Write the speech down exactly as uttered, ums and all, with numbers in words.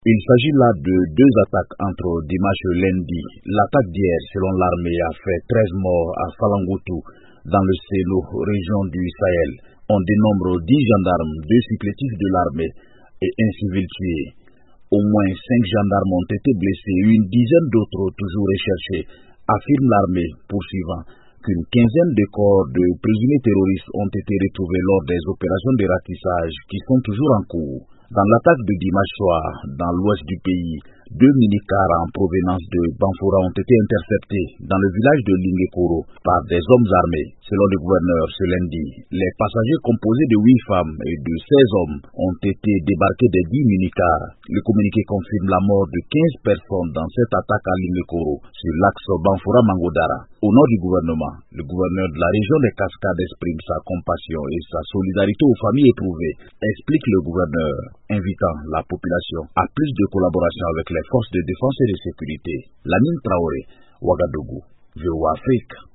Il s'agit là de deux attaques entre dimanche et lundi. L'attaque d'hier, selon l'armée, a fait treize morts à Falangoutou, dans le Sélo, région du Sahel. On dénombre dix gendarmes, deux supplétifs de l'armée et un civil tué. Au moins cinq gendarmes ont été blessés et une dizaine d'autres toujours recherchés, affirme l'armée, poursuivant qu'une quinzaine de corps de présumés terroristes ont été retrouvés lors des opérations de ratissage qui sont toujours en cours. Dans l'attaque de dimanche soir, dans l'ouest du pays, deux minicars en provenance de Banfora ont été interceptés dans le village de Lingekoro par des hommes armés. Selon le gouverneur, ce lundi, les passagers composés de huit femmes et de seize hommes ont été débarqués des dix minicars. Le communiqué confirme la mort de quinze personnes dans cette attaque à Lingekoro sur l'axe Banfora-Mangodara. Au nom du gouvernement, le gouverneur de la région des Cascades exprime sa compassion et sa solidarité aux familles éprouvées, explique le gouverneur, invitant la population à plus de collaboration avec les forces de défense et de sécurité. Lamine Traoré, Ouagadougou, V O A Afrique.